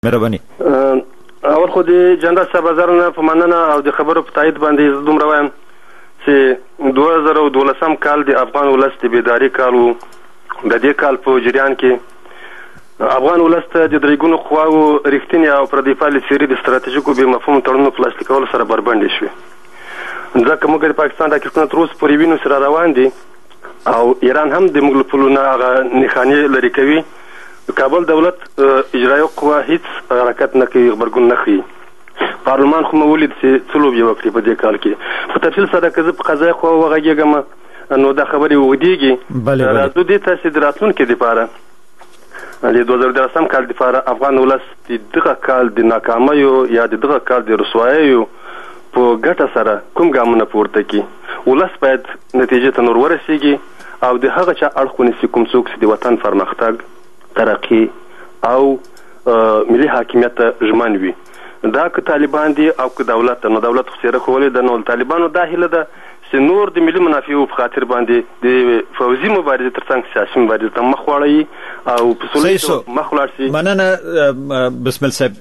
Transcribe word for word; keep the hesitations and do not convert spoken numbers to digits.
مهرباني. اول خو د جنرال صاحب نظر نه په مننه او د خبرو په تایید باندې زه دومره وایم چې دوه زره او دولسم کال د افغان ولس د بیداري کال و. د دې کال په جریان کې افغان ولس ته د درېګونو قواو رښتینې او پردي پالیسي د ستراتیژیکو بې مفهومو تړونونو په لاسلیک کولو سره بربنډې شوې. ځکه موږ د پاکستان راکټونه تر اوسه پورې وینو چې را روان دي او ایران هم د موږ له پولو نه هغه نښانې لرې کوي. د کابل دولت اجرایي قوه هیڅ حرکت نه کوي، غبرګون نه ښیي. پارلمان خو مو ولید چې څه لوبې وکړي په دې کال کې. په تفصیل سره که زه په قضایي قوه وغږېږم نو دا خبرې اوږدېږي. راځو دې ته چې د راتلونکي دپاره د دوه زره دولسم کال دپاره افغان ولس د دغه کال د ناکامیو یا د دغه کال د رسواییو په ګټه سره کوم ګامونه پورته کړي. ولس باید نتیجې ته نور ورسېږي او د هغه چا اړخ ونیسي کوم څوک چې د وطن پرمختګ، ترقی او ملي حاکمیت ته ژمن وي. دا که طالبان دي او که دولت نو دولت خو څېره کولی ده. نو طالبانو دا هیله ده چې نور د ملي منافعو په خاطر باندې د فوزي مبارزې تر څنګ سیاسي مبارزې ته مخ واړوي او په سولې مخ ولاړ شي. مننه بسم الله صاحب.